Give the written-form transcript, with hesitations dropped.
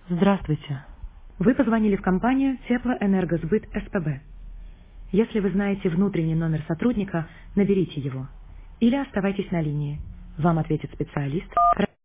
Здравствуйте. Вы позвонили в компанию Теплоэнергосбыт СПБ. Если вы знаете внутренний номер сотрудника, наберите его. Или оставайтесь на линии. Вам ответит специалист.